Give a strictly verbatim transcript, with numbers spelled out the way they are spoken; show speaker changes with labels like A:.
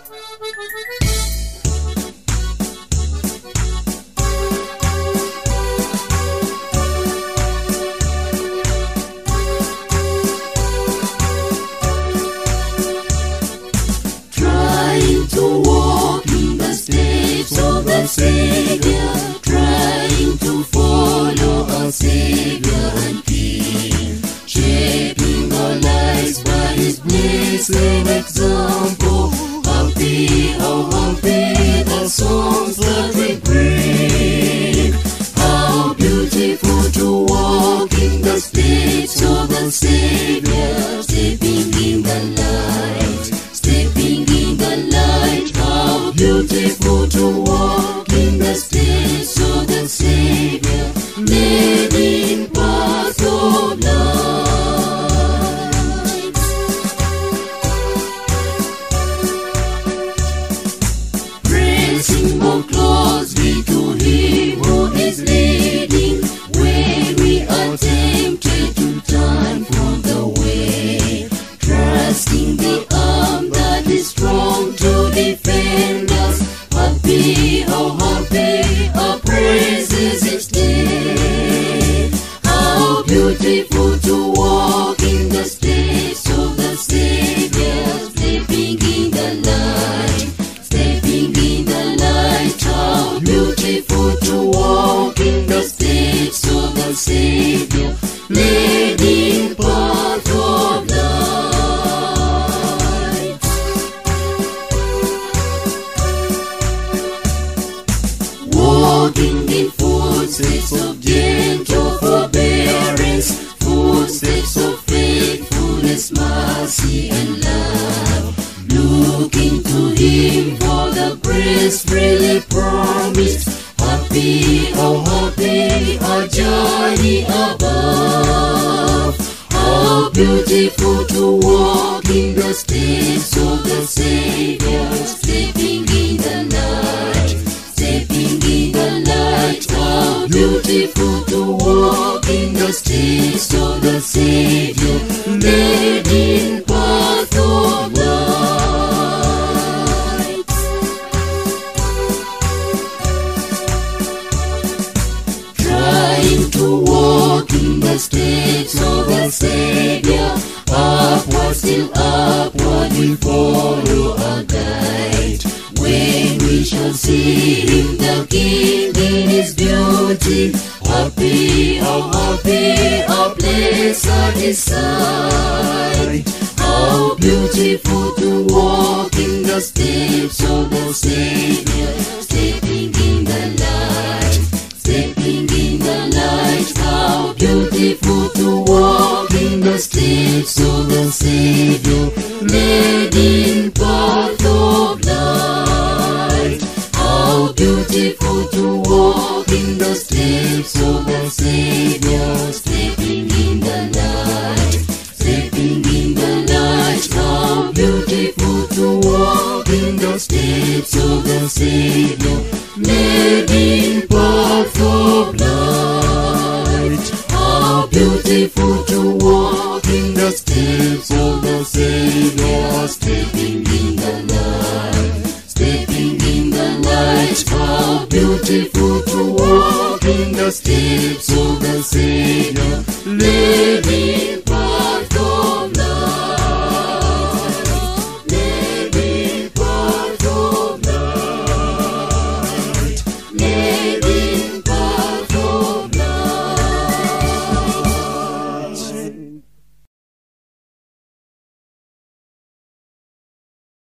A: Trying to walk in the steps of the Savior, trying to follow our Savior and King, shaping our lives by His blessed example. Happy, oh happy, the songs that we bring. How beautiful to walk in the steps of the Savior, stepping in the light, stepping in the light. How beautiful to walk in the steps of the Savior, led in path of light. Pressing more closely to Him who is leading, when we are tempted to turn from the way, trusting the arm that is strong to defend us. Happy, oh happy, our praises each day. How beautiful to walk in the steps of the Savior, stepping in the light, stepping in the light. How beautiful to walk in the steps of the Savior, led in path of light. Walking in footsteps of gentle forbearance, footsteps of faithfulness, mercy and love, looking to Him for the grace freely promised. Happy, oh happy, our journey above. How beautiful to walk in the steps of the Savior, stepping in the light, stepping in the light. How beautiful to walk in the steps of the Savior, led in path of light. Trying to walk in the steps of the Savior, upward, still upward, we follow our guide. When we shall see Him, the King in His beauty, happy, oh happy, our place at His side. How beautiful to walk in the steps of the Savior, stepping in the light, stepping in the light. How beautiful to walk in the steps of the Savior, led in path of light. How beautiful to walk in the steps of the Savior, stepping in the light, stepping in the light. How beautiful to walk in the steps of the Savior, led in path of light. How beautiful to walk in the steps of the Savior, stepping in the light, stepping in the light. How beautiful to walk in the steps of the Savior, led in